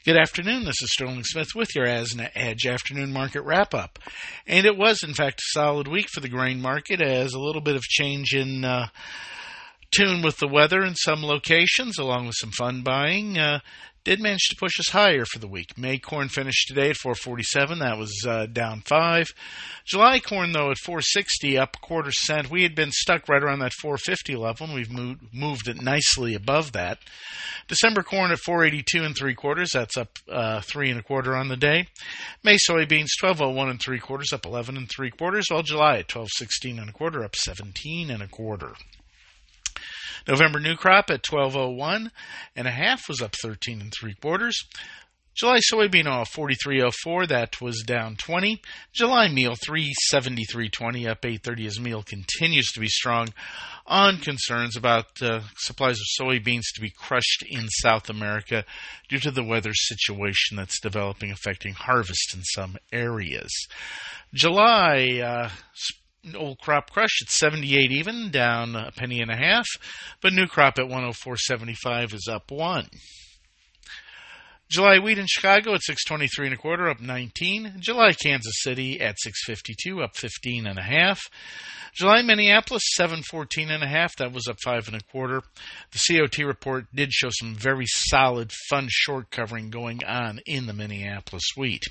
Good afternoon. This is Sterling Smith with your Asna Edge afternoon market wrap-up. And it was, in fact, a solid week for the grain market as a little bit of change in tune with the weather in some locations, along with some fun buying, did manage to push us higher for the week. May corn finished today at 447. That was down 5. July corn, though, at 460, up a quarter cent. We had been stuck right around that 450 level, and we've moved it nicely above that. December corn at 482 3/4. That's up 3 1/4 on the day. May soybeans 1201 3/4, up 11 3/4. While July at 1216 1/4, up 17 1/4. November new crop at 1201 1/2 was up 13 3/4. July soybean oil 43.04, that was down 20. July meal 373.20, up 8.30 as meal continues to be strong on concerns about supplies of soybeans to be crushed in South America due to the weather situation that's developing, affecting harvest in some areas. July old crop crush at 78 even, down a penny and a half, but new crop at 104.75 is up 1. July wheat in Chicago at 623 1/4, up 19. July Kansas City at 652, up 15 1/2. July Minneapolis 714 1/2, that was up 5 1/4. The COT report did show some very solid fund short covering going on in the Minneapolis wheat.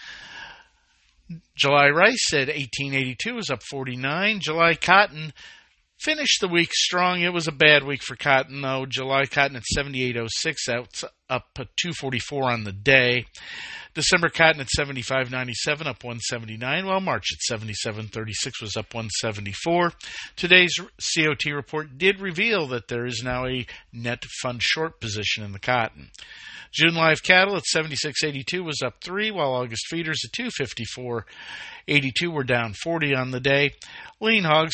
July rice at 1882 was up 49. July cotton finished the week strong. It was a bad week for cotton, though. July cotton at 78.06. That's up 2.44 on the day. December cotton at 75.97, up 179. While March at 77.36 was up 174. Today's COT report did reveal that there is now a net fund short position in the cotton. June live cattle at 76.82 was up 3, while August feeders at 254.82 were down 40 on the day. Lean hogs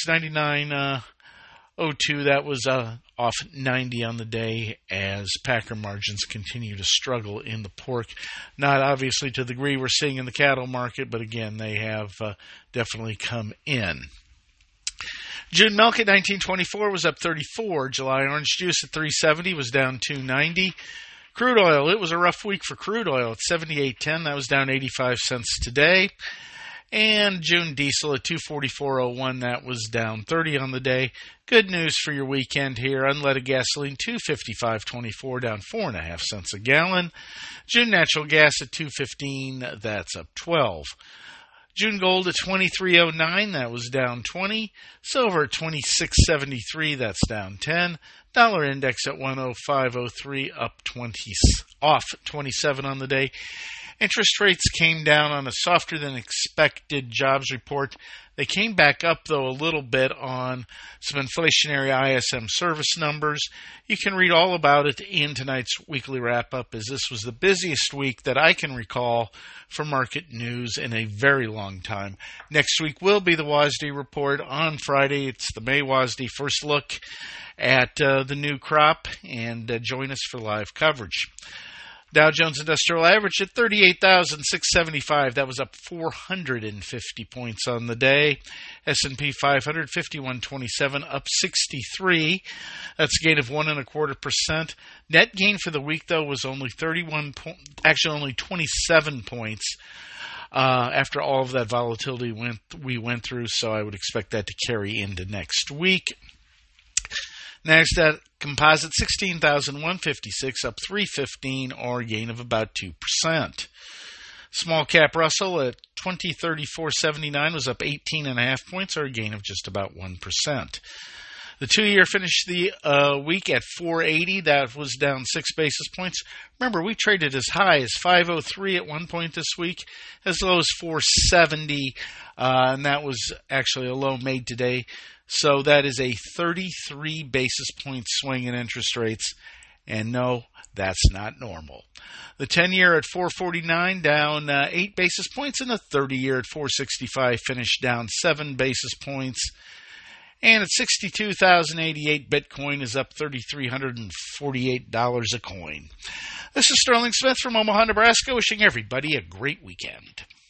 99.02, that was off 90 on the day as packer margins continue to struggle in the pork. Not obviously to the degree we're seeing in the cattle market, but again, they have definitely come in. June milk at 19.24 was up 34. July orange juice at 3.70 was down 2.90. Crude oil, it was a rough week for crude oil at 78.10. That was down 85 cents today. And June diesel at 244.01. That was down 30 on the day. Good news for your weekend here. Unleaded gasoline 255.24, down 4.5 cents a gallon. June natural gas at 215. That's up 12. June gold at 23.09, that was down 20. Silver at 26.73, that's down 10. Dollar index at 105.03, up 20, off 27 on the day. Interest rates came down on a softer than expected jobs report. They came back up, though, a little bit on some inflationary ISM service numbers. You can read all about it in tonight's weekly wrap-up, as this was the busiest week that I can recall for market news in a very long time. Next week will be the WASDE report. On Friday, it's the May WASDE first look at the new crop, and join us for live coverage. Dow Jones Industrial Average at 38,675. That was up 450 points on the day. S&P 500, 5127, up 63. That's a gain of 1.25%. Net gain for the week, though, was only only 27 points. After all of that volatility we went through, so I would expect that to carry into next week. NASDAQ Composite 16,156, up 315, or a gain of about 2%. Small cap Russell at 2034.79 was up 18.5 points, or a gain of just about 1%. The 2-year finished the week at 480. That was down 6 basis points. Remember, we traded as high as 503 at one point this week, as low as 470, and that was actually a low made today. So that is a 33 basis point swing in interest rates, and no, that's not normal. The 10-year at 449, down 8 basis points, and the 30-year at 465 finished down 7 basis points. And at $62,088, Bitcoin is up $3,348 a coin. This is Sterling Smith from Omaha, Nebraska, wishing everybody a great weekend.